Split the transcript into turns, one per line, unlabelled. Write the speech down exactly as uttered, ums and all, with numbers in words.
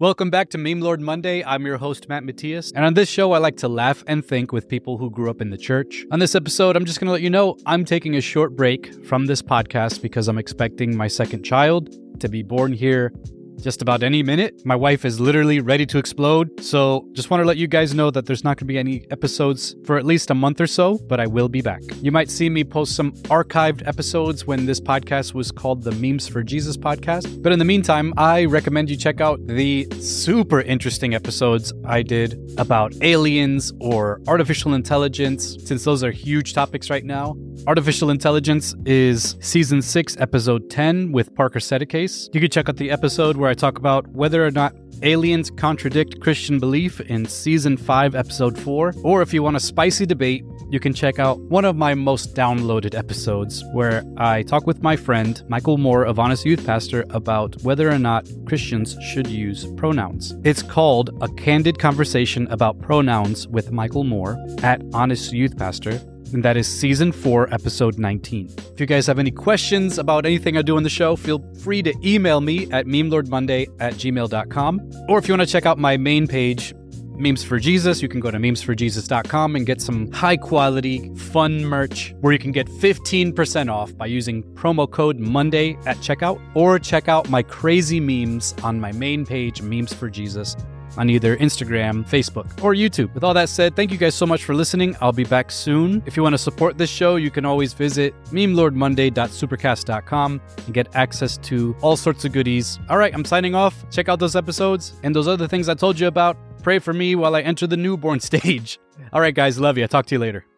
Welcome back to Meme Lord Monday. I'm your host, Matt Matias. And on this show, I like to laugh and think with people who grew up in the church. On this episode, I'm just going to let you know I'm taking a short break from this podcast because I'm expecting my second child to be born here just about any minute. My wife is literally ready to explode. So just want to let you guys know that there's not going to be any episodes for at least a month or so, but I will be back. You might see me post some archived episodes when this podcast was called the Memes for Jesus podcast. But in the meantime, I recommend you check out the super interesting episodes I did about aliens or artificial intelligence, since those are huge topics right now. Artificial Intelligence is season six, episode ten with Parker Sedecase. You can check out the episode where I talk about whether or not aliens contradict Christian belief in season five, episode four. Or if you want a spicy debate, you can check out one of my most downloaded episodes where I talk with my friend Michael Moore of Honest Youth Pastor about whether or not Christians should use pronouns. It's called A Candid Conversation About Pronouns with Michael Moore at Honest Youth Pastor. And that is season four, episode nineteen. If you guys have any questions about anything I do on the show, feel free to email me at memelordmonday at gmail dot com. Or if you want to check out my main page, Memes for Jesus, you can go to memes for jesus dot com and get some high quality, fun merch where you can get fifteen percent off by using promo code Monday at checkout, or check out my crazy memes on my main page, Memes for Jesus, on either Instagram, Facebook, or YouTube. With all that said, thank you guys so much for listening. I'll be back soon. If you want to support this show, you can always visit meme lord monday dot supercast dot com and get access to all sorts of goodies. All right, I'm signing off. Check out those episodes and those other things I told you about. Pray for me while I enter the newborn stage. All right, guys, love you. I'll talk to you later.